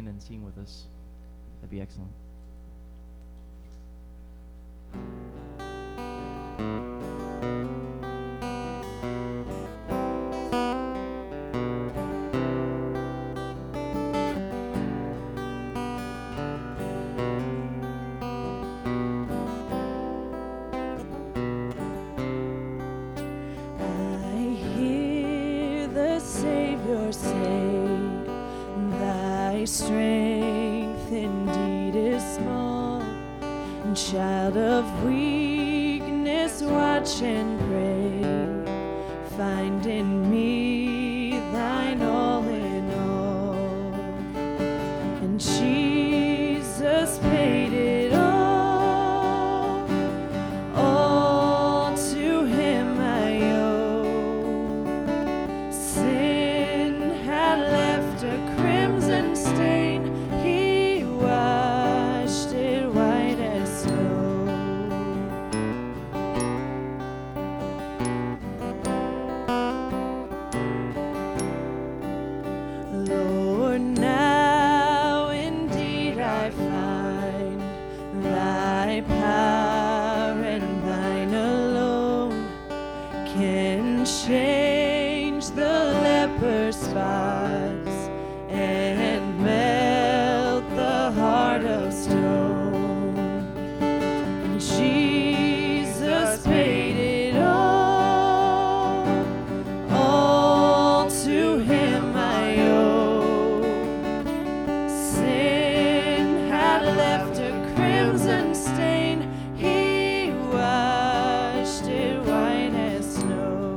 stand and sing with us, that'd be excellent. Strength indeed is small, and child of weakness, watch and pray. Find in me thine all in all, and Jesus paid it all. All to him I owe. Sin had left a crimson stain, he washed it white as snow. Lord, now indeed I find thy power, and thine alone can change the leper's spots and melt the heart of stone. And Jesus paid it all to him I owe. Sin had left a crimson stain, he washed it white as snow.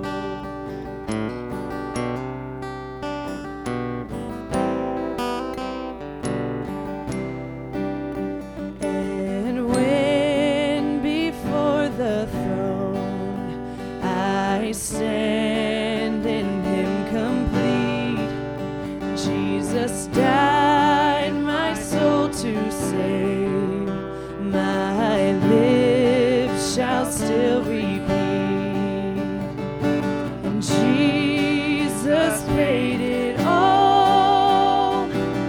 And when before the throne I stand in him complete, Jesus died my soul to save, my lips shall still repeat. And Jesus paid it all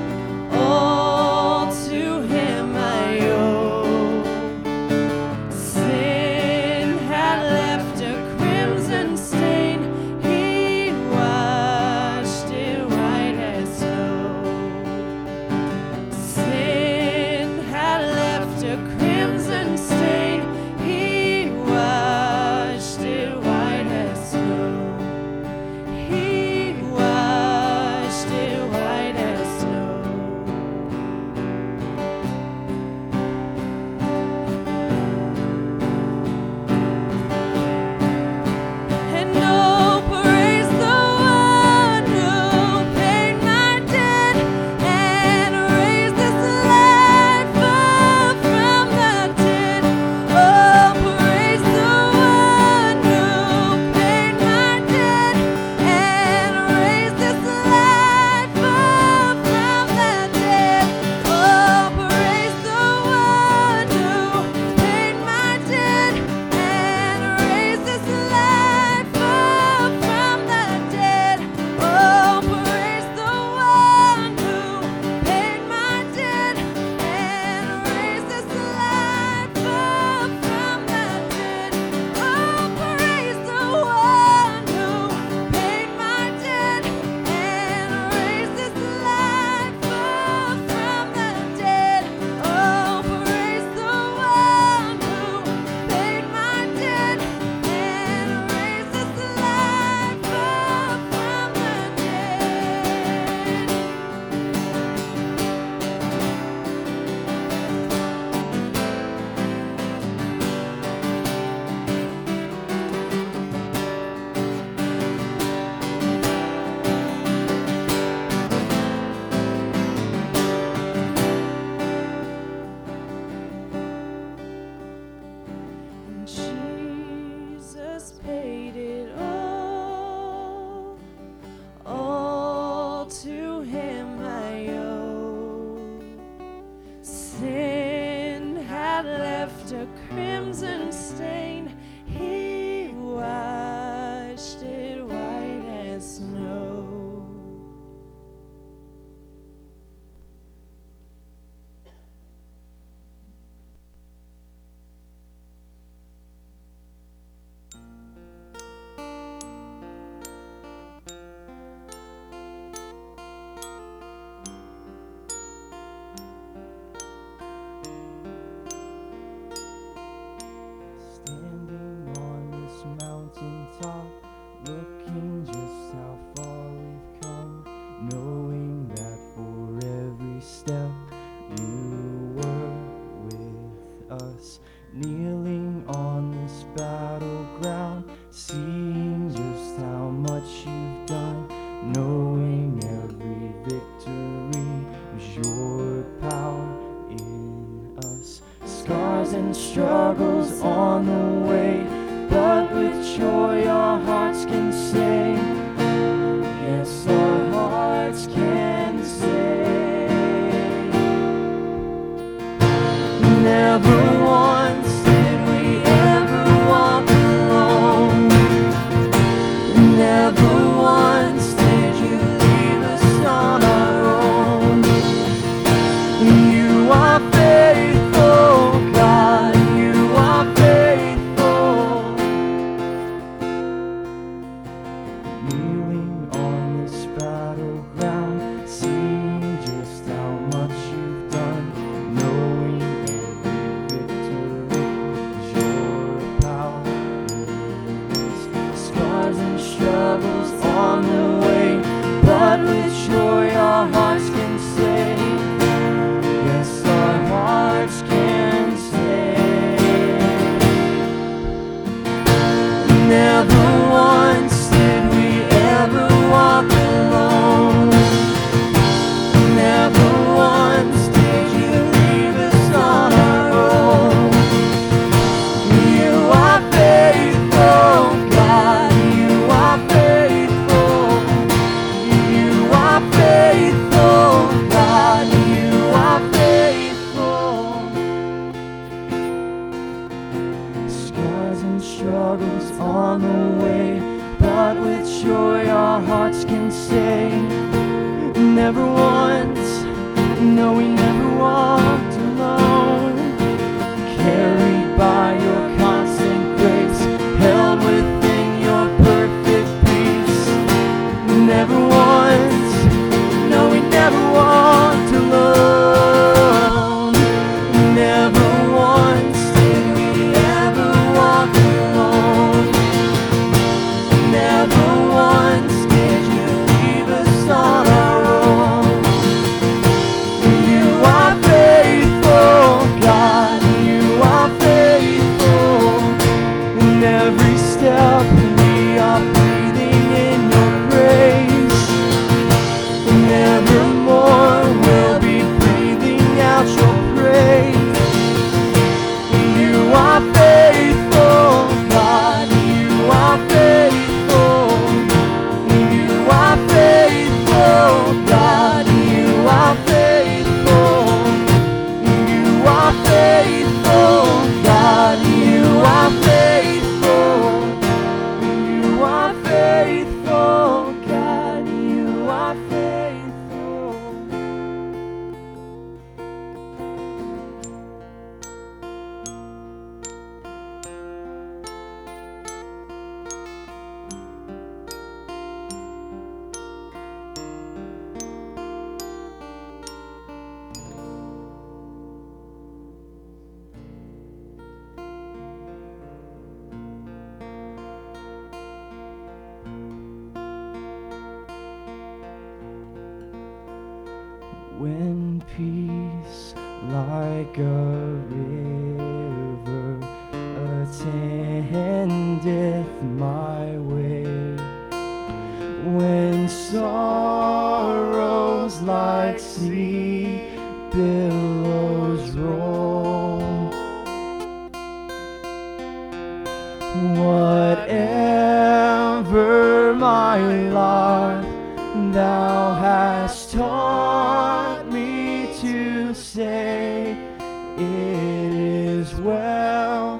to him I owe. Sin had left a crimson stain, he washed it white as snow. Sin had left a crimson stain, he washed it white as snow. He washed it white as snow. And oh, praise the one who paid my debt and raised this life up from the dead. Oh, praise the one who paid my debt and raised this life up from the dead. Oh, praise the one who paid my debt and raised this life up from the dead. Oh, praise the one who paid my debt and raised this life up from the dead. Oh, praise the one who paid my debt and raised this life up from the dead. Oh, praise the one who paid my debt and raised this life up from the dead. And Jesus paid it all to him I owe. Sin had left a crimson stain, he washed it white as snow. scars and struggles on the way, but with joy our hearts can sing. Yes, our hearts can sing. Never once did we ever walk alone. Never once did you leave us on our own. You are faithful, God, you are faithful. Kneeling on this battleground, seeing just how much you've done, knowing every victory is your power. Scars and struggles on the way, but with joy our hearts can say, yes, our hearts can say. Never once did we ever walk alone. Never once did you leave us on our own. You are faithful, God, you are faithful. You are faithful, God, you are faithful. Scars and struggles on the way, but with joy our hearts can say, never once, no, we never walked alone. Carried by your constant grace, held within your perfect peace. Never once, no, we never walked alone. Never once did we ever walk alone. Never once did you leave us on our own. You are faithful, God, you are faithful. In every step we are breathing in your praise. Nevermore we'll be breathing out your praise. You are faithful, God, you are faithful. You are faithful, God, you are faithful. You are faithful, God, you are faithful. You are faithful, God, you are faithful. When peace like a river attendeth my way, when sorrows like sea billows roll, whatever my lot, thou hast taught me to say, it is well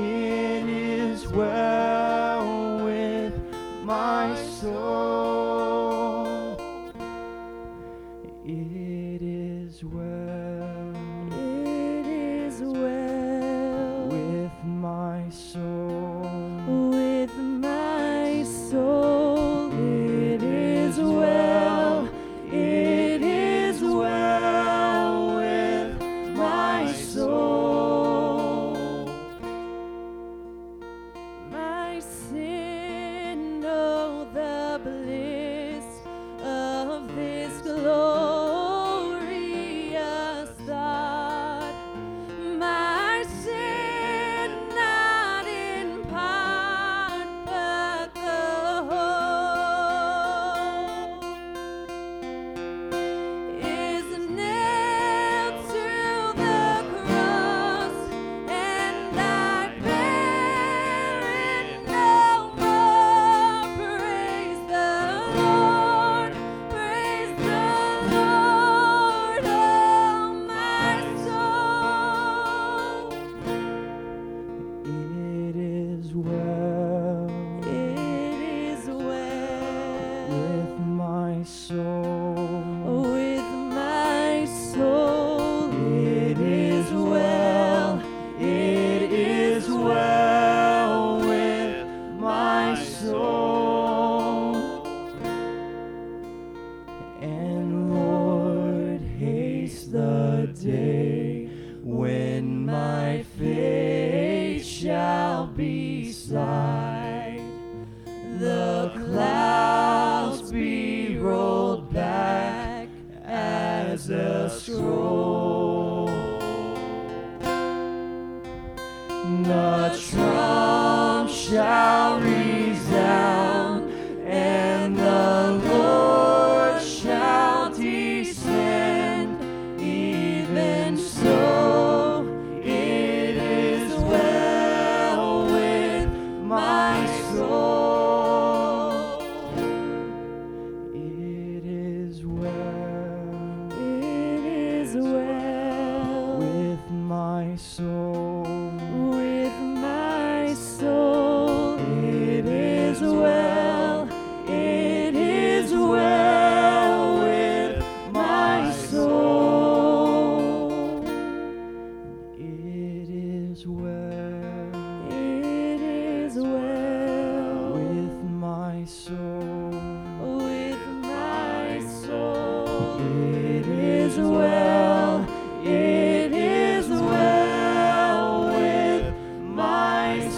with my soul. It is well with my soul. With my soul, it is well. It is well with my soul. My sin, know the bliss of this glorious soul. The trump shall resound, and the Lord shall descend. Even so, it is well with my soul. It is well. It is well with my soul. With my soul. It is well. It is well with my soul. It is well. It is well with my soul. With my soul. It is well. It is well with my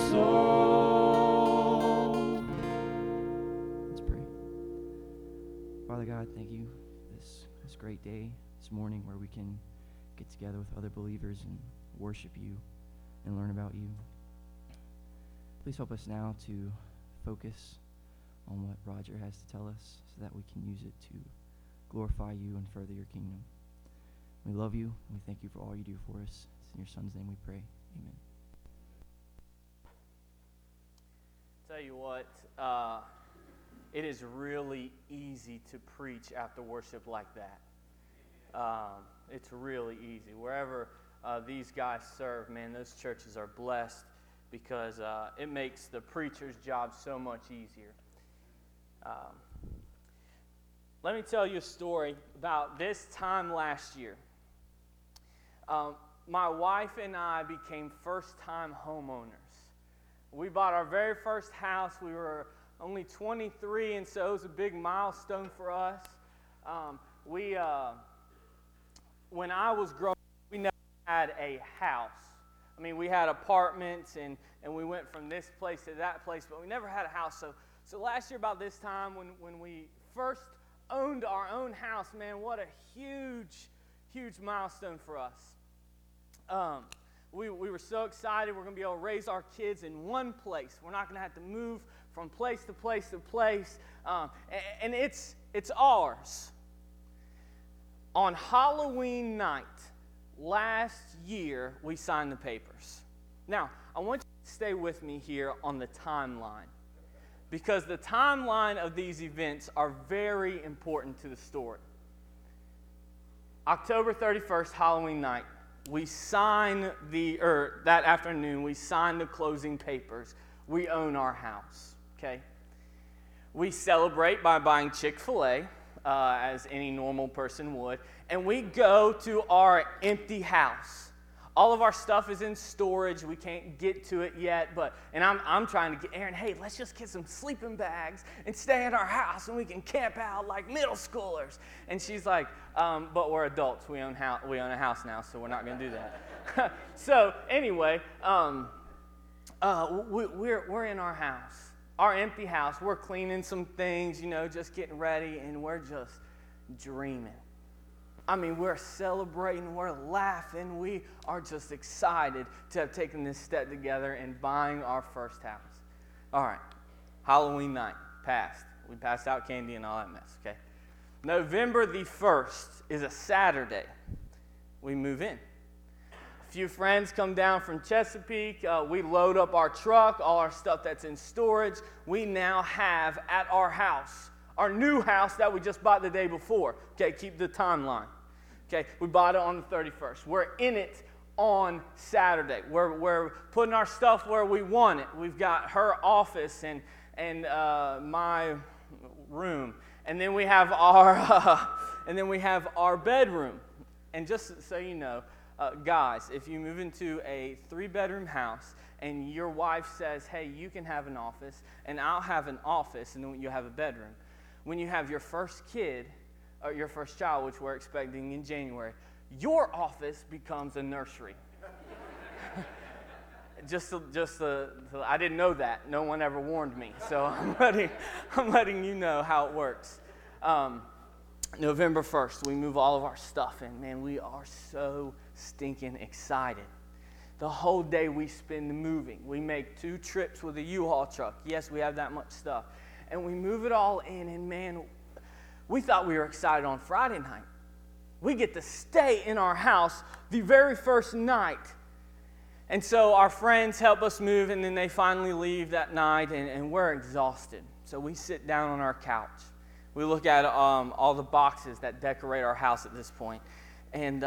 soul. Let's pray. Father God, thank you for this great day, this morning where we can get together with other believers and worship you and learn about you. Please help us now to focus on what Roger has to tell us so that we can use it to glorify you and further your kingdom. We love you, and we thank you for all you do for us. It's in your Son's name we pray. Amen. Tell you what, it is really easy to preach after worship like that. It's really easy. Wherever these guys serve, man, those churches are blessed because it makes the preacher's job so much easier. Let me tell you a story about this time last year. My wife and I became first-time homeowners. We bought our very first house. We were only 23, and so it was a big milestone for us. When I was growing up, we never had a house. I mean, we had apartments, and we went from this place to that place, but we never had a house. So last year about this time, when we first owned our own house, man, what a huge, huge milestone for us. We were so excited. We're going to be able to raise our kids in one place. We're not going to have to move from place to place to place. And it's ours. On Halloween night last year, we signed the papers. Now, I want you to stay with me here on the timeline, because the timeline of these events are very important to the story. October 31st, Halloween night, we sign that afternoon, we sign the closing papers. We own our house, okay? We celebrate by buying Chick-fil-A, as any normal person would, and we go to our empty house. All of our stuff is in storage. We can't get to it yet, and I'm trying to get Erin, hey, let's just get some sleeping bags and stay at our house, and we can camp out like middle schoolers. And she's like, but we're adults. We own a house now, so we're not going to do that. So anyway, we're in our house, our empty house. We're cleaning some things, just getting ready, and we're just dreaming. I mean, we're celebrating, we're laughing, we are just excited to have taken this step together and buying our first house. All right, Halloween night passed. We passed out candy and all that mess, okay? November the 1st is a Saturday. We move in. A few friends come down from Chesapeake. We load up our truck, all our stuff that's in storage. We now have at our house, our new house that we just bought the day before. Okay, keep the timeline. Okay, we bought it on the 31st. We're in it on Saturday. We're putting our stuff where we want it. We've got her office and my room, and then we have our bedroom. And just so you know, guys, if you move into a 3-bedroom house and your wife says, "Hey, you can have an office, and I'll have an office, and then you have a bedroom," when you have your first kid, or your first child, which we're expecting in January, your office becomes a nursery. I didn't know that. No one ever warned me, so I'm letting you know how it works. November 1st, we move all of our stuff in. Man, we are so stinking excited. The whole day we spend moving. We make 2 trips with a U-Haul truck. Yes, we have that much stuff. And we move it all in, and man, we thought we were excited on Friday night. We get to stay in our house the very first night. And so our friends help us move, and then they finally leave that night, and we're exhausted. So we sit down on our couch. We look at all the boxes that decorate our house at this point. And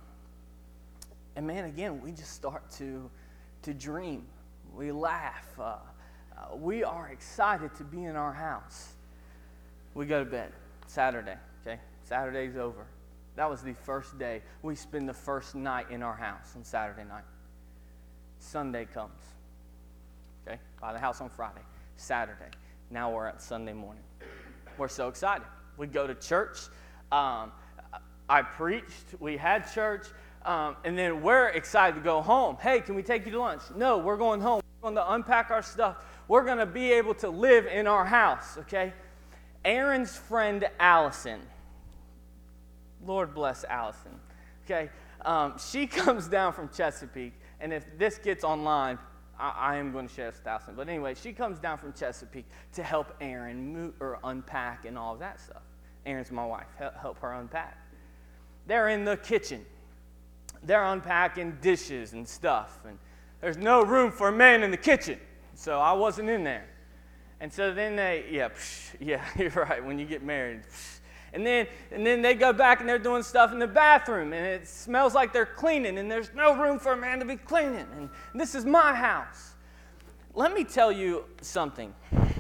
man, again, we just start to dream. We laugh. We are excited to be in our house. We go to bed Saturday, okay? Saturday's over. That was the first day. We spend the first night in our house on Saturday night. Sunday comes, okay? Buy the house on Friday. Saturday. Now we're at Sunday morning. We're so excited. We go to church. I preached. We had church. And then we're excited to go home. Hey, can we take you to lunch? No, we're going home. We're going to unpack our stuff. We're going to be able to live in our house, okay? Aaron's friend, Allison. Lord bless Allison, okay? She comes down from Chesapeake. And if this gets online, I am going to share this with Allison. But anyway, she comes down from Chesapeake to help Aaron move or unpack and all of that stuff. Aaron's my wife. Help her unpack. They're in the kitchen. They're unpacking dishes and stuff. And there's no room for a man in the kitchen. So I wasn't in there. And so then yeah, you're right, when you get married. And then they go back and they're doing stuff in the bathroom, and it smells like they're cleaning, and there's no room for a man to be cleaning. And this is my house. Let me tell you something.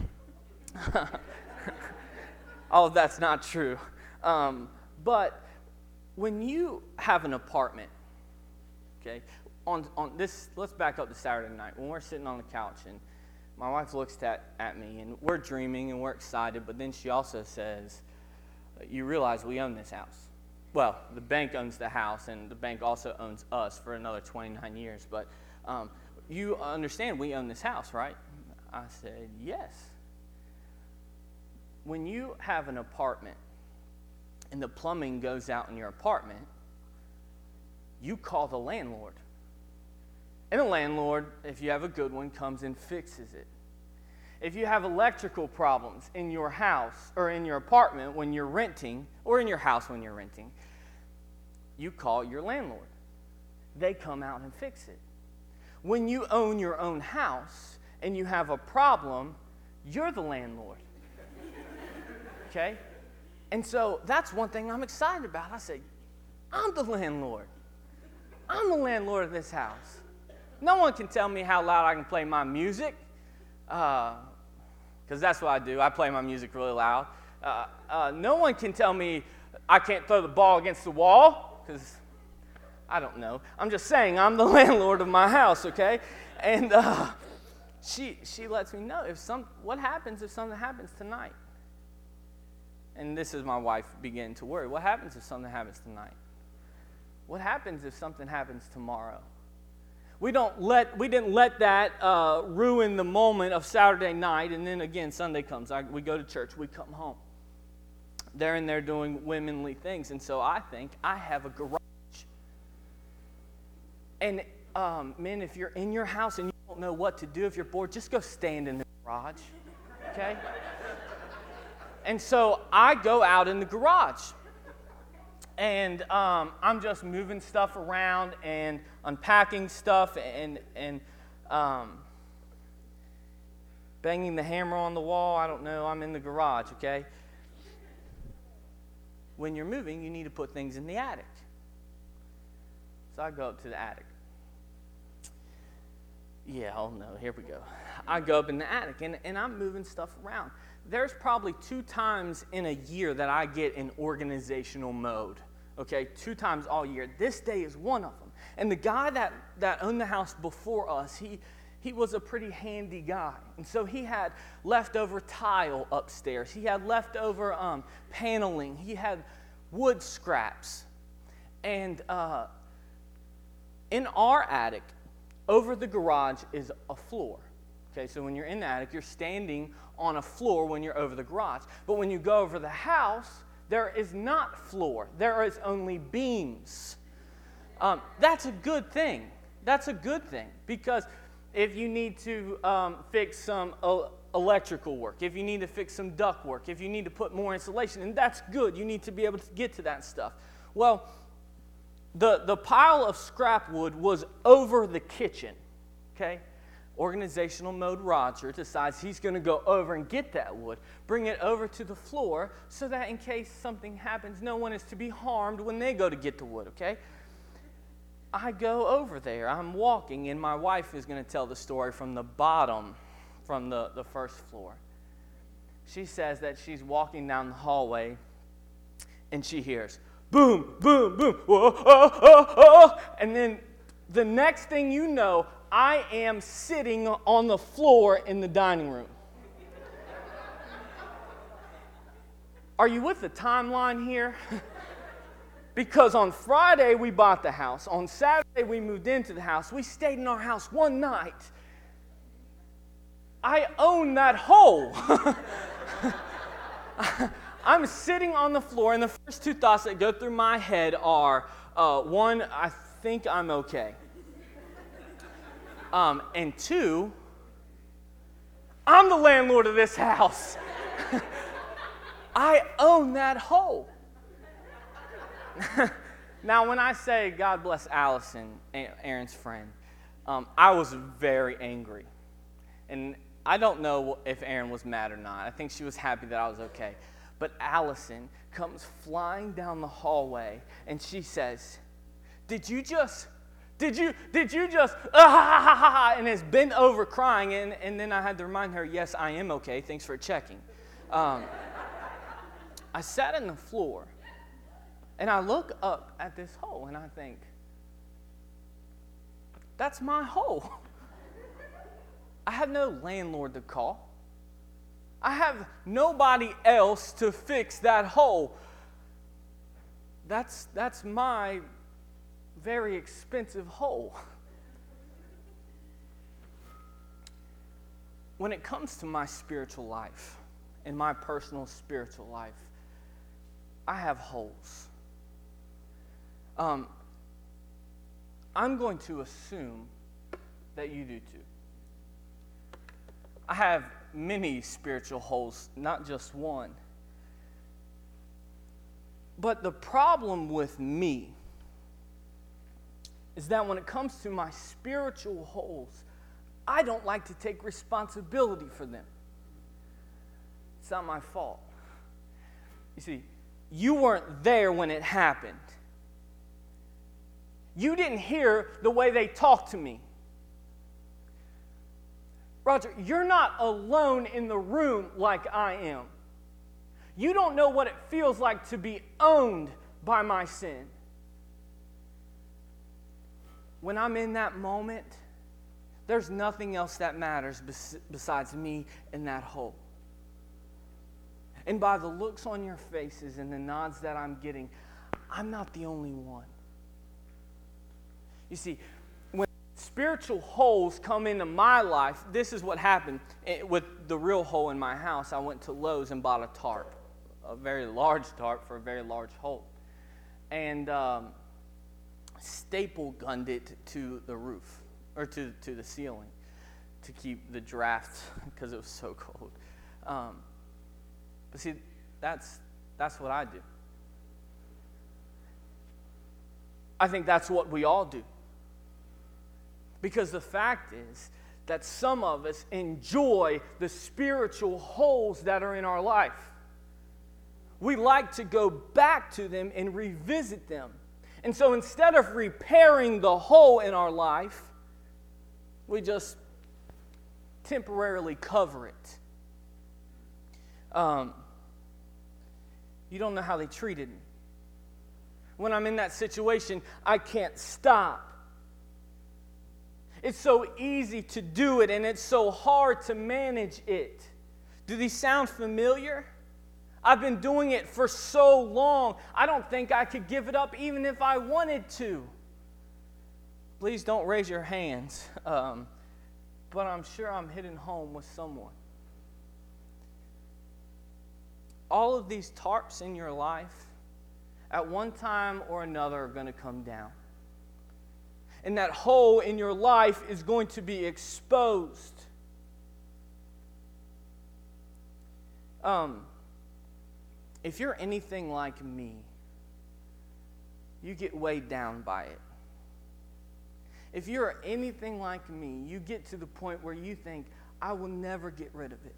All of that's not true. But when you have an apartment, okay, on this, let's back up to Saturday night. When we're sitting on the couch, and my wife looks at me, and we're dreaming, and we're excited, but then she also says, you realize we own this house. Well, the bank owns the house, and the bank also owns us for another 29 years. But you understand we own this house, right? I said, yes. When you have an apartment and the plumbing goes out in your apartment, you call the landlord. And the landlord, if you have a good one, comes and fixes it. If you have electrical problems in your house or in your apartment when you're renting, or in your house when you're renting, you call your landlord. They come out and fix it. When you own your own house and you have a problem, you're the landlord. Okay? And so that's one thing I'm excited about. I say, I'm the landlord. I'm the landlord of this house. No one can tell me how loud I can play my music. Because that's what I do. I play my music really loud. No one can tell me I can't throw the ball against the wall, because I don't know. I'm just saying I'm the landlord of my house, okay? And she lets me know what happens if something happens tonight. And this is my wife beginning to worry. What happens if something happens tonight? What happens if something happens tomorrow? We didn't let that ruin the moment of Saturday night, and then again, Sunday comes. We go to church, we come home. They're in there doing womanly things, and so I think I have a garage. And men, if you're in your house and you don't know what to do, if you're bored, just go stand in the garage, okay? And so I go out in the garage. And I'm just moving stuff around and unpacking stuff and banging the hammer on the wall. I don't know. I'm in the garage, okay? When you're moving, you need to put things in the attic. So I go up to the attic. Yeah, oh no, here we go. I go up in the attic, and I'm moving stuff around. There's probably 2 times in a year that I get in organizational mode. Okay, 2 times all year. This day is one of them. And the guy that owned the house before us, he was a pretty handy guy. And so he had leftover tile upstairs. He had leftover paneling. He had wood scraps. And in our attic, over the garage is a floor. Okay, so when you're in the attic, you're standing on a floor when you're over the garage. But when you go over the house, there is not floor. There is only beams. That's a good thing. That's a good thing, because if you need to fix some electrical work, if you need to fix some duct work, if you need to put more insulation, and that's good. You need to be able to get to that stuff. Well, the pile of scrap wood was over the kitchen, okay? Organizational mode Roger decides he's going to go over and get that wood, bring it over to the floor so that in case something happens, no one is to be harmed when they go to get the wood, okay? I go over there. I'm walking, and my wife is going to tell the story from the bottom, from the first floor. She says that she's walking down the hallway, and she hears, boom, boom, boom, whoa, oh, oh, oh. And then the next thing you know, I am sitting on the floor in the dining room. Are you with the timeline here? Because on Friday we bought the house. On Saturday we moved into the house. We stayed in our house one night. I own that hole. I'm sitting on the floor, and the first two thoughts that go through my head are, one, I think I'm okay. And two, I'm the landlord of this house. I own that hole. Now, when I say God bless Allison, Aaron's friend, I was very angry. And I don't know if Aaron was mad or not. I think she was happy that I was okay. But Allison comes flying down the hallway, and she says, did you just, and has bent over crying, and then I had to remind her, yes, I am okay, thanks for checking. I sat on the floor, and I look up at this hole, and I think, that's my hole. I have no landlord to call. I have nobody else to fix that hole. That's my very expensive hole. When it comes to my spiritual life, in my personal spiritual life, I have holes. I'm going to assume that you do too. I have many spiritual holes, not just one. But the problem with me is that when it comes to my spiritual holes, I don't like to take responsibility for them. It's not my fault. You see, you weren't there when it happened. You didn't hear the way they talked to me. Roger, you're not alone in the room like I am. You don't know what it feels like to be owned by my sin. When I'm in that moment, there's nothing else that matters besides me and that hole. And by the looks on your faces and the nods that I'm getting, I'm not the only one. You see, when spiritual holes come into my life, this is what happened. With the real hole in my house, I went to Lowe's and bought a tarp, a very large tarp for a very large hole. And staple gunned it to the roof, or to the ceiling, to keep the draft, because it was so cold. But see, that's what I do. I think that's what we all do. Because the fact is that some of us enjoy the spiritual holes that are in our life. We like to go back to them and revisit them. And so instead of repairing the hole in our life, we just temporarily cover it. You don't know how they treated me. When I'm in that situation, I can't stop. It's so easy to do it, and it's so hard to manage it. Do these sound familiar? I've been doing it for so long, I don't think I could give it up even if I wanted to. Please don't raise your hands, but I'm sure I'm hitting home with someone. all of these tarps in your life, at one time or another, are going to come down. And that hole in your life is going to be exposed. If you're anything like me, you get weighed down by it. If you're anything like me, you get to the point where you think, I will never get rid of it.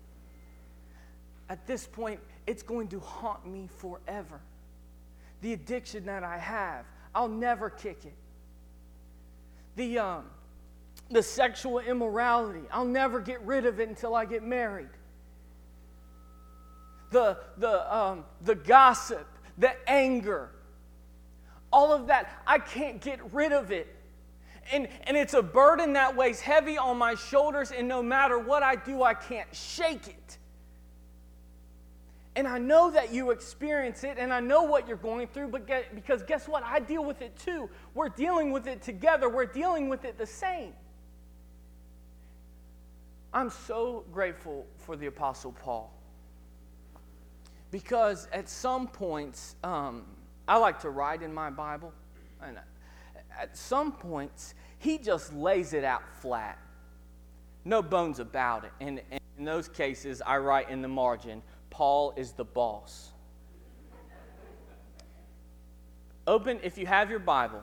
At this point, it's going to haunt me forever. The addiction that I have, I'll never kick it. The sexual immorality, I'll never get rid of it until I get married. The gossip, the anger, all of that, I can't get rid of it. And it's a burden that weighs heavy on my shoulders, and no matter what I do, I can't shake it. And I know that you experience it, and I know what you're going through, because guess what? I deal with it too. We're dealing with it together. We're dealing with it the same. I'm so grateful for the Apostle Paul. Because at some points, I like to write in my Bible, and at some points, he just lays it out flat. No bones about it. And in those cases, I write in the margin, Paul is the boss. If you have your Bible,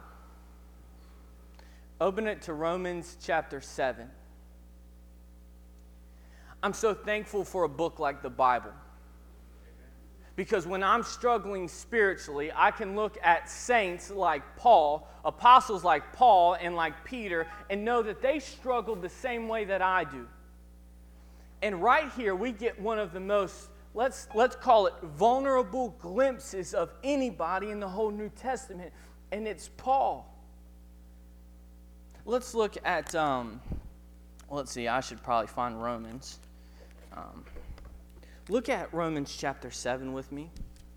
open it to Romans chapter 7. I'm so thankful for a book like the Bible. Because when I'm struggling spiritually, I can look at saints like Paul, apostles like Paul and like Peter, and know that they struggled the same way that I do. And right here, we get one of the most, let's call it vulnerable glimpses of anybody in the whole New Testament, and it's Paul. Let's look at, let's see, I should probably find Romans. Look at Romans chapter 7 with me.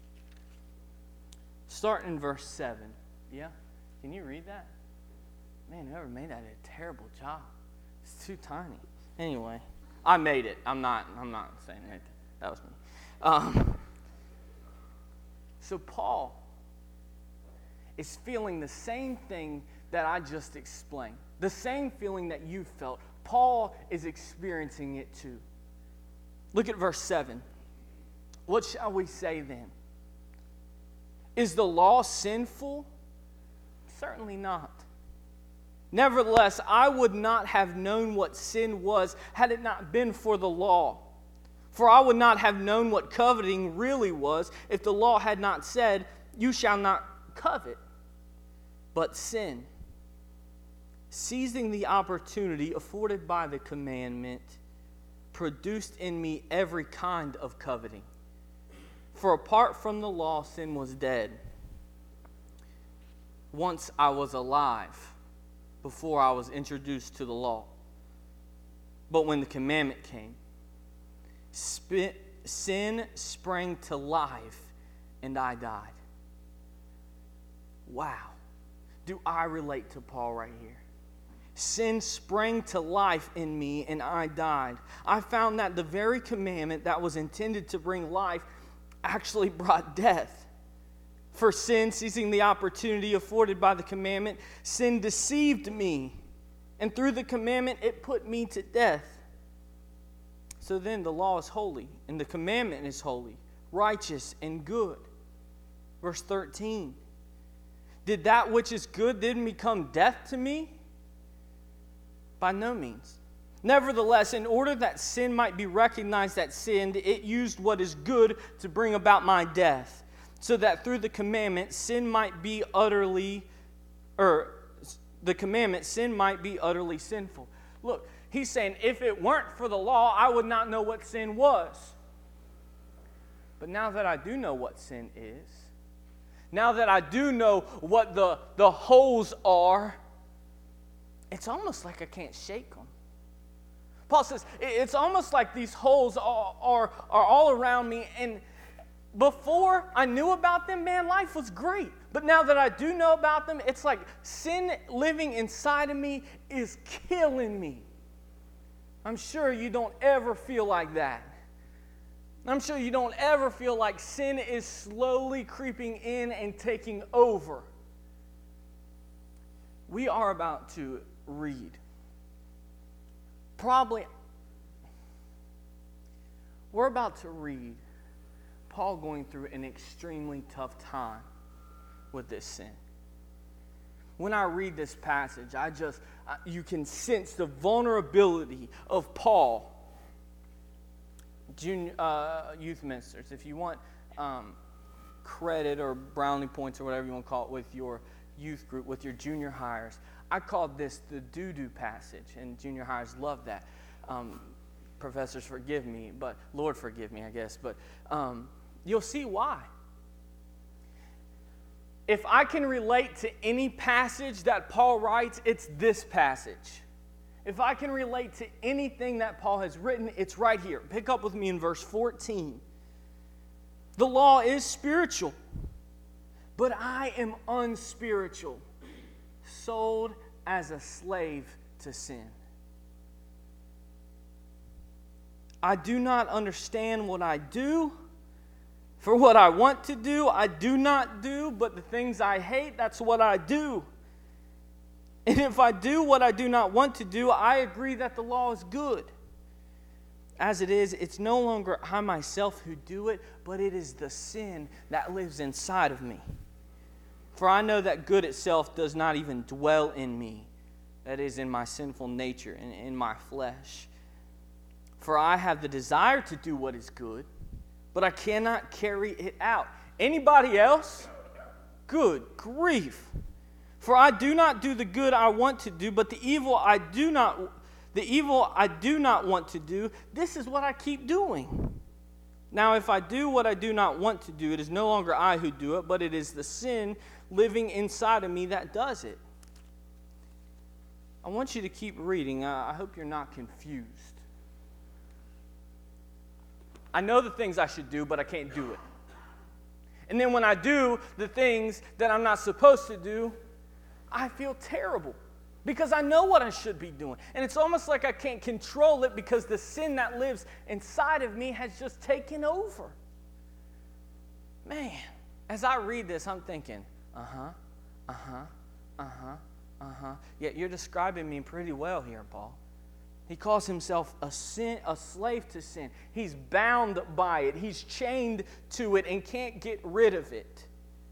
Start in verse 7. Yeah? Can you read that? Man, whoever made that did a terrible job. It's too tiny. Anyway, I made it. I'm not saying anything. That was me. So Paul is feeling the same thing that I just explained. The same feeling that you felt. Paul is experiencing it too. Look at verse 7. What shall we say then? Is the law sinful? Certainly not. Nevertheless, I would not have known what sin was had it not been for the law. For I would not have known what coveting really was if the law had not said, you shall not covet. But sin, seizing the opportunity afforded by the commandment, produced in me every kind of coveting. For apart from the law, sin was dead. Once I was alive, before I was introduced to the law. But when the commandment came, sin sprang to life, and I died. Wow. Do I relate to Paul right here? Sin sprang to life in me, and I died. I found that the very commandment that was intended to bring life actually brought death. For sin, seizing the opportunity afforded by the commandment, sin deceived me, and through the commandment it put me to death. So then the law is holy, and the commandment is holy, righteous, and good. Verse 13. Did that which is good then become death to me? By no means. Nevertheless, in order that sin might be recognized that sinned, it used what is good to bring about my death, so that through the commandment sin might be utterly sinful. Look, he's saying, if it weren't for the law, I would not know what sin was. But now that I do know what sin is, now that I do know what the holes are, it's almost like I can't shake them. Paul says, it's almost like these holes are all around me, and before I knew about them, man, life was great. But now that I do know about them, it's like sin living inside of me is killing me. I'm sure you don't ever feel like that. I'm sure you don't ever feel like sin is slowly creeping in and taking over. We are about to read. We're about to read Paul going through an extremely tough time with this sin. When I read this passage, you can sense the vulnerability of Paul. Youth ministers, if you want credit or brownie points or whatever you want to call it with your youth group, with your junior hires, I called this the doo-doo passage, and junior hires love that. Professors forgive me, but Lord forgive me, I guess. But you'll see why. If I can relate to any passage that Paul writes, it's this passage. If I can relate to anything that Paul has written, it's right here. Pick up with me in verse 14. The law is spiritual, but I am unspiritual, sold as a slave to sin. I do not understand what I do. For what I want to do, I do not do, but the things I hate, that's what I do. And if I do what I do not want to do, I agree that the law is good. As it is, it's no longer I myself who do it, but it is the sin that lives inside of me. For I know that good itself does not even dwell in me, that is, in my sinful nature and in my flesh. For I have the desire to do what is good, but I cannot carry it out. Anybody else? Good grief. For I do not do the good I want to do, but the evil I do not want to do, this is what I keep doing. Now if I do what I do not want to do, it is no longer I who do it, but it is the sin living inside of me that does it. I want you to keep reading. I hope you're not confused. I know the things I should do, but I can't do it. And then when I do the things that I'm not supposed to do, I feel terrible because I know what I should be doing. And it's almost like I can't control it because the sin that lives inside of me has just taken over. Man, as I read this, I'm thinking, Yeah, you're describing me pretty well here, Paul. He calls himself a slave to sin. He's bound by it. He's chained to it and can't get rid of it.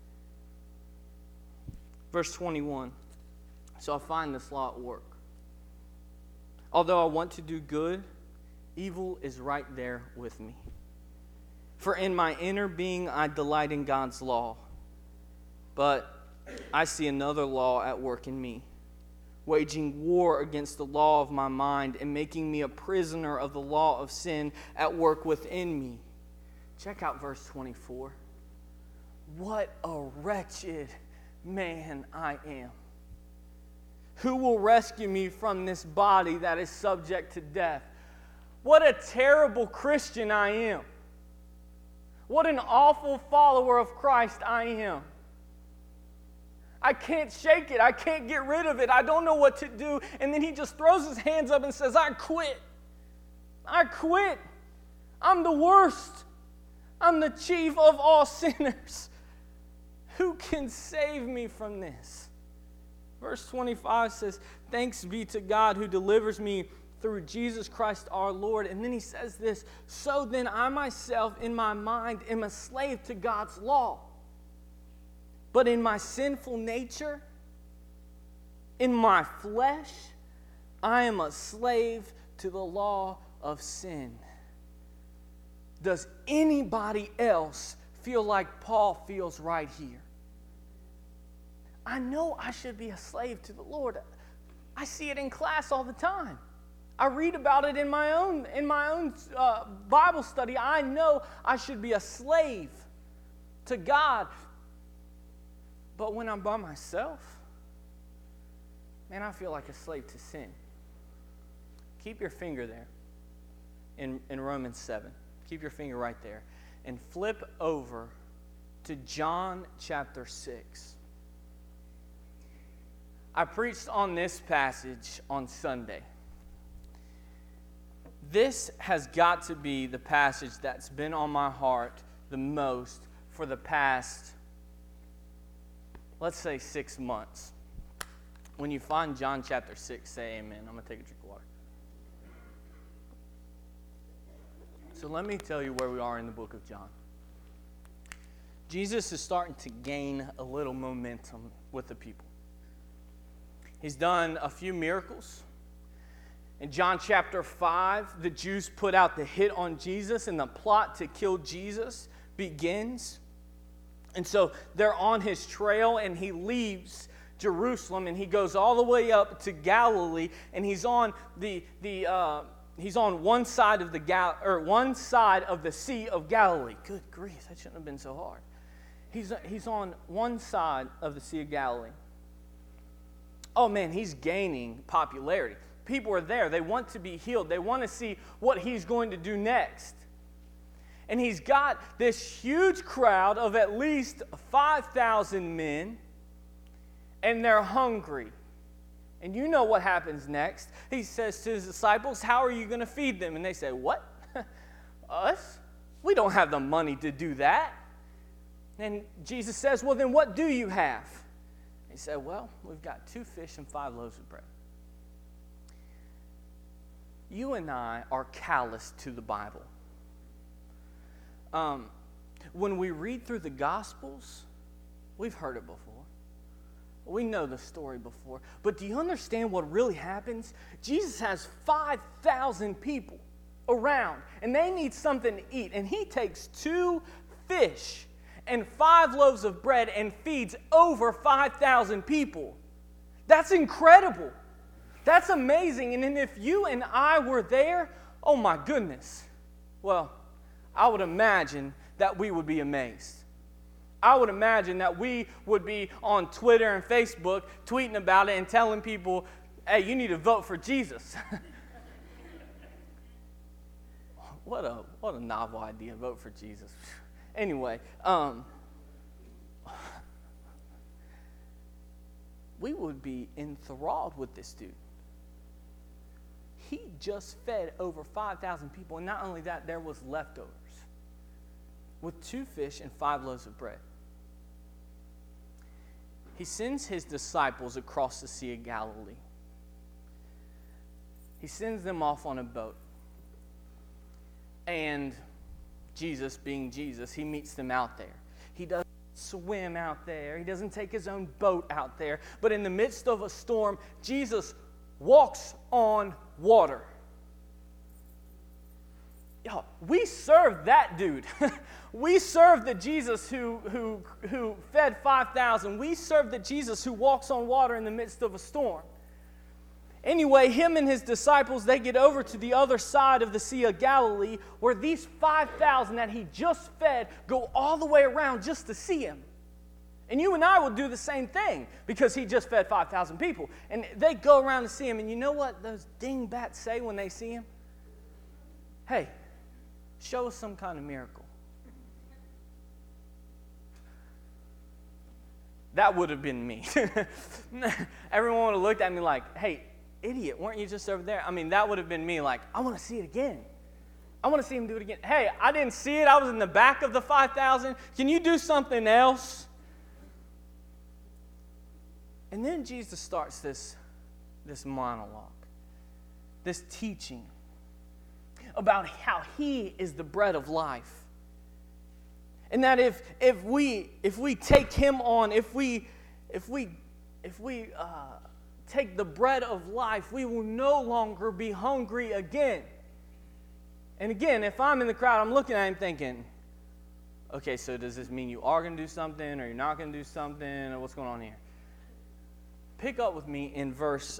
Verse 21. So I find this law at work. Although I want to do good, evil is right there with me. For in my inner being I delight in God's law. But I see another law at work in me, waging war against the law of my mind and making me a prisoner of the law of sin at work within me. Check out verse 24. What a wretched man I am. Who will rescue me from this body that is subject to death? What a terrible Christian I am. What an awful follower of Christ I am. I can't shake it. I can't get rid of it. I don't know what to do. And then he just throws his hands up and says, I quit. I quit. I'm the worst. I'm the chief of all sinners. Who can save me from this? Verse 25 says, thanks be to God who delivers me through Jesus Christ our Lord. And then he says this, so then I myself in my mind am a slave to God's law. But in my sinful nature, in my flesh, I am a slave to the law of sin. Does anybody else feel like Paul feels right here? I know I should be a slave to the Lord. I see it in class all the time. I read about it in my own Bible study. I know I should be a slave to God. But when I'm by myself, man, I feel like a slave to sin. Keep your finger there in Romans 7. Keep your finger right there. And flip over to John chapter 6. I preached on this passage on Sunday. This has got to be the passage that's been on my heart the most for the past, let's say, 6 months. When you find John chapter 6, say amen. I'm going to take a drink of water. So let me tell you where we are in the book of John. Jesus is starting to gain a little momentum with the people. He's done a few miracles. In John chapter 5, the Jews put out the hit on Jesus, and the plot to kill Jesus begins. And so they're on his trail, and he leaves Jerusalem, and he goes all the way up to Galilee, and he's on he's on one side of the Sea of Galilee. Good grief, that shouldn't have been so hard. He's on one side of the Sea of Galilee. Oh man, he's gaining popularity. People are there. They want to be healed. They want to see what he's going to do next. And he's got this huge crowd of at least 5,000 men, and they're hungry. And you know what happens next. He says to his disciples, "How are you going to feed them?" And they say, "What? Us? We don't have the money to do that." And Jesus says, "Well, then what do you have?" He said, "Well, we've got 2 fish and 5 loaves of bread." You and I are callous to the Bible. When we read through the Gospels, we've heard it before. We know the story before. But do you understand what really happens? Jesus has 5,000 people around, and they need something to eat. And he takes 2 fish and 5 loaves of bread and feeds over 5,000 people. That's incredible. That's amazing. And then if you and I were there, oh my goodness. Well, I would imagine that we would be amazed. I would imagine that we would be on Twitter and Facebook tweeting about it and telling people, "Hey, you need to vote for Jesus." What a novel idea, vote for Jesus. Anyway, we would be enthralled with this dude. He just fed over 5,000 people, and not only that, there was leftovers with 2 fish and 5 loaves of bread. He sends his disciples across the Sea of Galilee. He sends them off on a boat. And Jesus, being Jesus, he meets them out there. He doesn't swim out there. He doesn't take his own boat out there. But in the midst of a storm, Jesus walks on water. Yo, we serve that dude. We serve the Jesus who fed 5,000. We serve the Jesus who walks on water in the midst of a storm. Anyway, him and his disciples, they get over to the other side of the Sea of Galilee, where these 5,000 that he just fed go all the way around just to see him. And you and I will do the same thing because he just fed 5,000 people. And they go around to see him. And you know what those dingbats say when they see him? "Hey, show us some kind of miracle." That would have been me. Everyone would have looked at me like, "Hey, idiot, weren't you just over there?" I mean, that would have been me like, "I want to see it again. I want to see him do it again. Hey, I didn't see it. I was in the back of the 5,000. Can you do something else?" And then Jesus starts this monologue, this teaching about how he is the bread of life. And that if we take him on, if we take the bread of life, we will no longer be hungry again. And again, if I'm in the crowd, I'm looking at him thinking, okay, so does this mean you are going to do something, or you're not going to do something, or what's going on here? Pick up with me in verse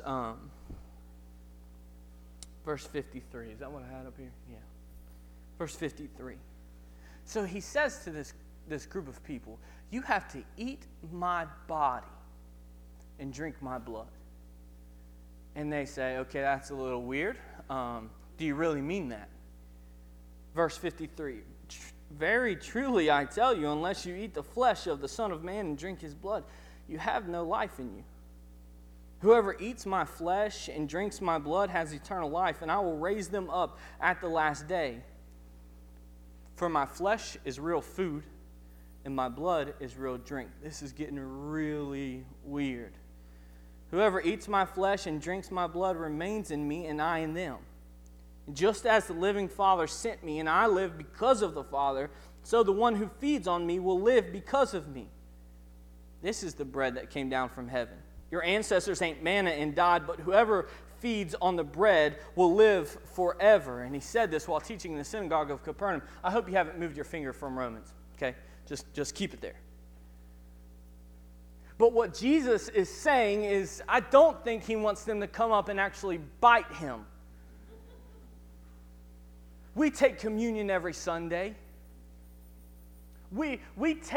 53. Is that what I had up here? Yeah. Verse 53. So he says to this group of people, "You have to eat my body and drink my blood." And they say, "Okay, that's a little weird. Do you really mean that?" Verse 53. "Very truly I tell you, unless you eat the flesh of the Son of Man and drink his blood, you have no life in you. Whoever eats my flesh and drinks my blood has eternal life, and I will raise them up at the last day. For my flesh is real food, and my blood is real drink. This is getting really weird. Whoever eats my flesh and drinks my blood remains in me, and I in them. Just as the living Father sent me, and I live because of the Father, so the one who feeds on me will live because of me. This is the bread that came down from heaven. Your ancestors ate manna and died, but whoever feeds on the bread will live forever. And he said this while teaching in the synagogue of Capernaum. I hope you haven't moved your finger from Romans, okay? Just keep it there. But what Jesus is saying is, I don't think he wants them to come up and actually bite him. We take communion every Sunday. We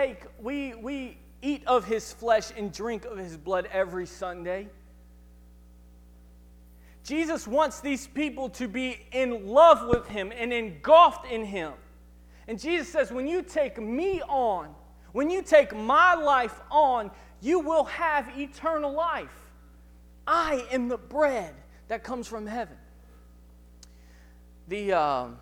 eat of his flesh and drink of his blood every Sunday. Jesus wants these people to be in love with him and engulfed in him. And Jesus says, when you take me on, when you take my life on, you will have eternal life. I am the bread that comes from heaven. The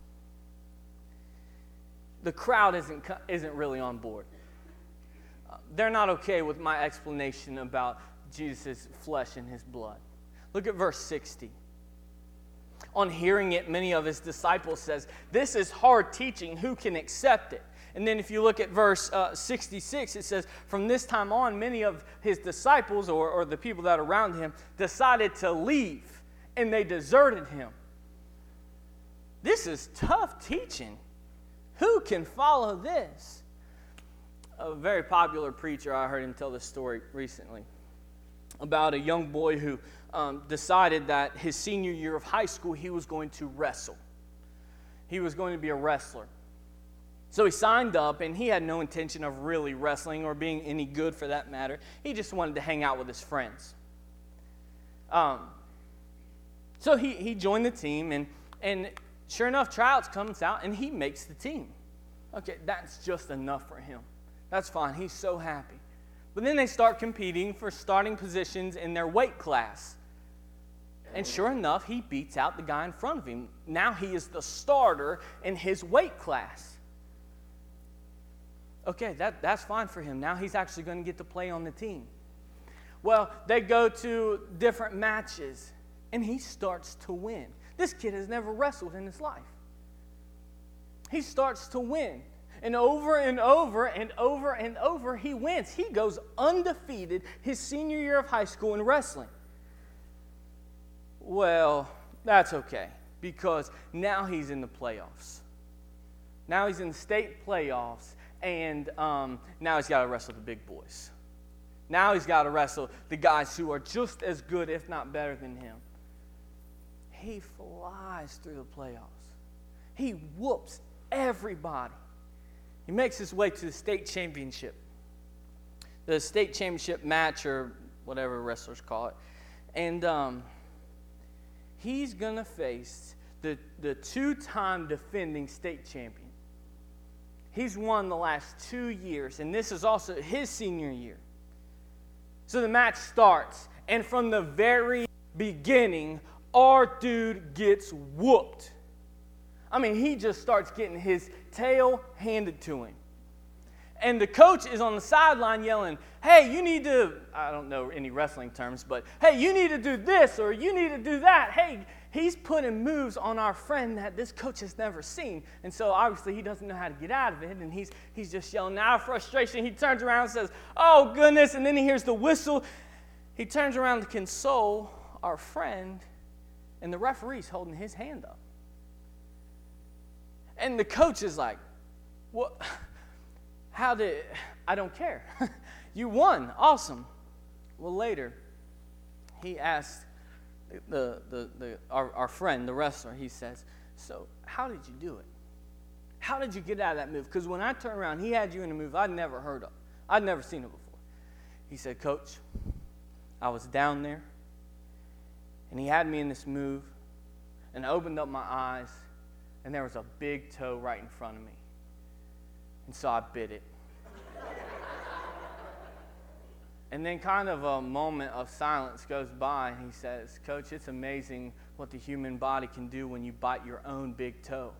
crowd isn't really on board. They're not okay with my explanation about Jesus' flesh and his blood. Look at verse 60. On hearing it, many of his disciples says, "This is hard teaching. Who can accept it?" And then if you look at verse 66, it says, from this time on, many of his disciples, or the people that are around him, decided to leave, and they deserted him. This is tough teaching. Who can follow this? A very popular preacher, I heard him tell this story recently about a young boy who decided that his senior year of high school he was going to wrestle. He was going to be a wrestler. So he signed up, and he had no intention of really wrestling or being any good for that matter. He just wanted to hang out with his friends. So he joined the team, and sure enough, tryouts comes out, and he makes the team. Okay, that's just enough for him. That's fine. He's so happy. But then they start competing for starting positions in their weight class. And sure enough, he beats out the guy in front of him. Now he is the starter in his weight class. Okay, that's fine for him. Now he's actually going to get to play on the team. Well, they go to different matches, and he starts to win. This kid has never wrestled in his life. He starts to win. And over and over and over and over, he wins. He goes undefeated his senior year of high school in wrestling. Well, that's okay, because now he's in the playoffs. Now he's in the state playoffs, and now he's got to wrestle the big boys. Now he's got to wrestle the guys who are just as good, if not better than him. He flies through the playoffs. He whoops everybody. He makes his way to the state championship. The state championship match, or whatever wrestlers call it. And he's going to face the two-time defending state champion. He's won the last 2 years, and this is also his senior year. So the match starts, and from the very beginning, our dude gets whooped. I mean, he just starts getting his tail handed to him. And the coach is on the sideline yelling, "Hey, you need to," I don't know any wrestling terms, but, "Hey, you need to do this," or "You need to do that." Hey, he's putting moves on our friend that this coach has never seen. And so obviously he doesn't know how to get out of it, and he's just yelling out of frustration. He turns around and says, "Oh, goodness," and then he hears the whistle. He turns around to console our friend, and the referee's holding his hand up. And the coach is like, "What? I don't care. You won. Awesome." Well, later, he asked our friend, the wrestler, he says, "So how did you do it? How did you get out of that move? Because when I turned around, he had you in a move I'd never heard of. I'd never seen it before." He said, "Coach, I was down there, and he had me in this move, and I opened up my eyes, and there was a big toe right in front of me. And so I bit it." And then kind of a moment of silence goes by, and he says, Coach, it's amazing what the human body can do when you bite your own big toe.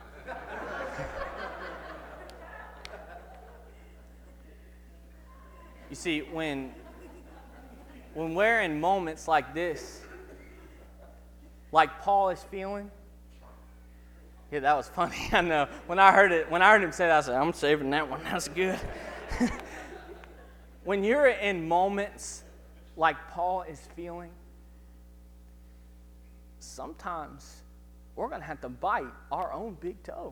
You see, when we're in moments like this, like Paul is feeling, yeah, that was funny. I know. When I heard him say that, I said, I'm saving that one. That's good. When you're in moments like Paul is feeling, sometimes we're going to have to bite our own big toe.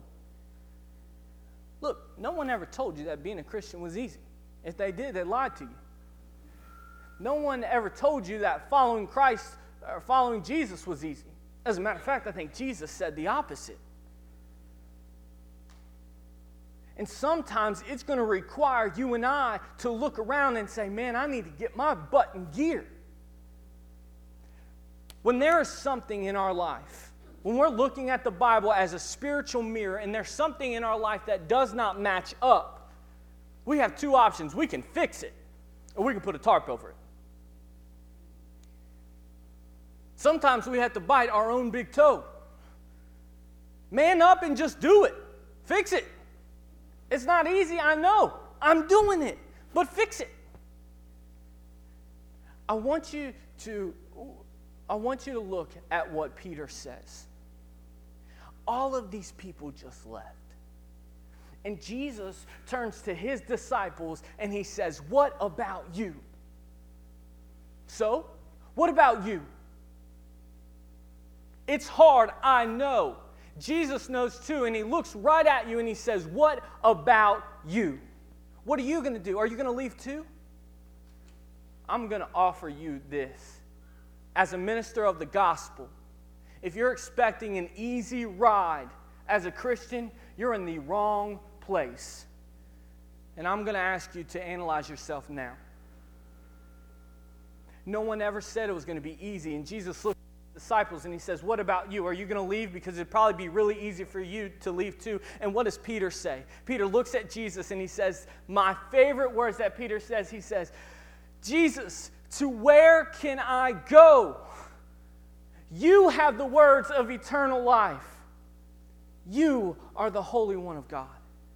Look, no one ever told you that being a Christian was easy. If they did, they lied to you. No one ever told you that following Christ or following Jesus was easy. As a matter of fact, I think Jesus said the opposite. And sometimes it's going to require you and I to look around and say, man, I need to get my butt in gear. When there is something in our life, when we're looking at the Bible as a spiritual mirror and there's something in our life that does not match up, we have two options. We can fix it, or we can put a tarp over it. Sometimes we have to bite our own big toe. Man up and just do it. Fix it. It's not easy, I know. I'm doing it, but fix it. I want you to look at what Peter says. All of these people just left. And Jesus turns to his disciples and he says, what about you? So, what about you? It's hard, I know. Jesus knows too, and he looks right at you and he says, what about you? What are you going to do? Are you going to leave too? I'm going to offer you this. As a minister of the gospel, if you're expecting an easy ride as a Christian, you're in the wrong place. And I'm going to ask you to analyze yourself now. No one ever said it was going to be easy, and Jesus looked disciples and he says, what about you? Are you going to leave? Because it'd probably be really easy for you to leave too. And what does Peter say? Peter looks at Jesus and he says, my favorite words that Peter says, he says, Jesus, to where can I go? You have the words of eternal life. You are the Holy One of God.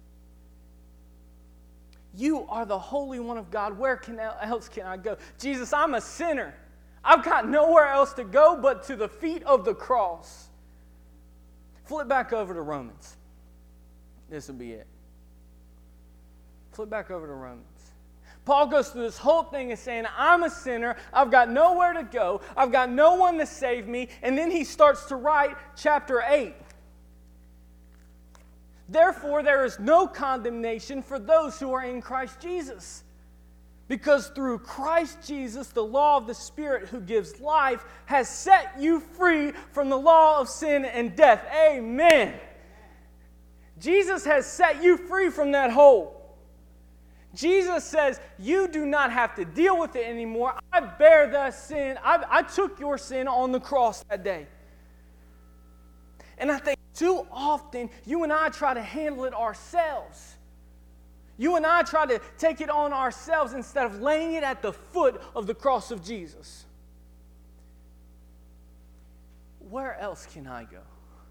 You are the Holy One of God. Where else can I go? Jesus, I'm a sinner. I've got nowhere else to go but to the feet of the cross. Flip back over to Romans. This will be it. Flip back over to Romans. Paul goes through this whole thing and saying, I'm a sinner. I've got nowhere to go. I've got no one to save me. And then he starts to write chapter 8. Therefore, there is no condemnation for those who are in Christ Jesus. Because through Christ Jesus, the law of the Spirit who gives life has set you free from the law of sin and death. Amen. Jesus has set you free from that hole. Jesus says, you do not have to deal with it anymore. I bear the sin. I took your sin on the cross that day. And I think too often, you and I try to handle it ourselves. You and I try to take it on ourselves instead of laying it at the foot of the cross of Jesus. Where else can I go?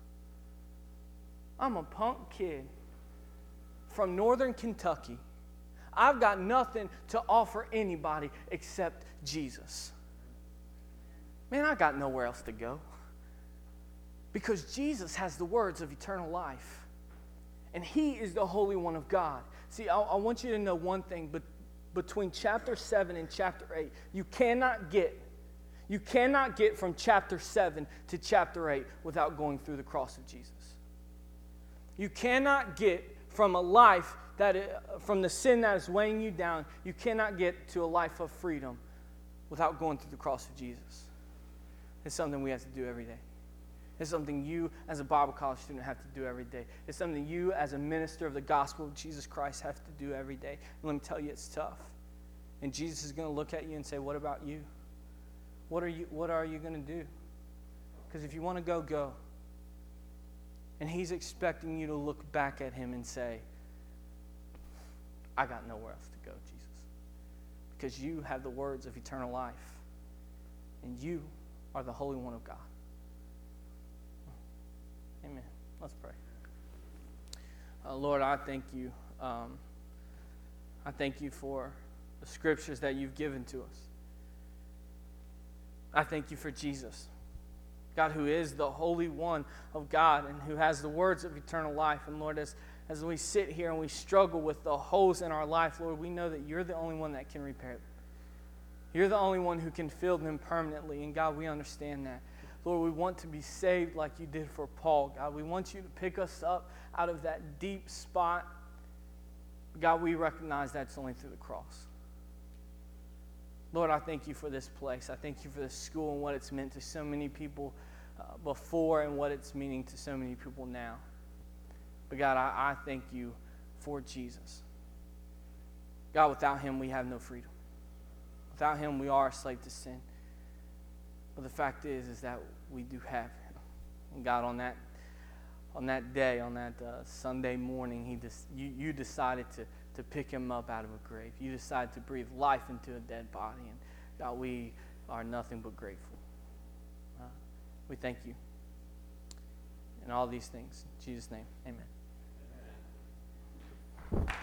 I'm a punk kid from northern Kentucky. I've got nothing to offer anybody except Jesus. Man, I got nowhere else to go. Because Jesus has the words of eternal life. And he is the Holy One of God. See, I want you to know one thing, but between chapter 7 and chapter 8, you cannot get from chapter 7 to chapter 8 without going through the cross of Jesus. You cannot get from a life from the sin that is weighing you down, you cannot get to a life of freedom without going through the cross of Jesus. It's something we have to do every day. It's something you as a Bible college student have to do every day. It's something you as a minister of the gospel of Jesus Christ have to do every day. And let me tell you, it's tough. And Jesus is going to look at you and say, what about you? What are you going to do? Because if you want to go, go. And he's expecting you to look back at him and say, I got nowhere else to go, Jesus. because you have the words of eternal life, and you are the Holy One of God. Amen. Let's pray. Lord, I thank you. I thank you for the scriptures that you've given to us. I thank you for Jesus, God, who is the Holy One of God and who has the words of eternal life. And Lord, as we sit here and we struggle with the holes in our life, Lord, we know that you're the only one that can repair them. You're the only one who can fill them permanently. And God, we understand that. Lord, we want to be saved like you did for Paul. God, we want you to pick us up out of that deep spot. God, we recognize that's only through the cross. Lord, I thank you for this place. I thank you for this school and what it's meant to so many people before and what it's meaning to so many people now. But God, I thank you for Jesus. God, without him, we have no freedom. Without him, we are a slave to sin. But the fact is that we do have him. And God, on that day, on that Sunday morning, you decided to pick him up out of a grave. You decided to breathe life into a dead body. And God, we are nothing but grateful. We thank you. And all these things. In Jesus' name, amen.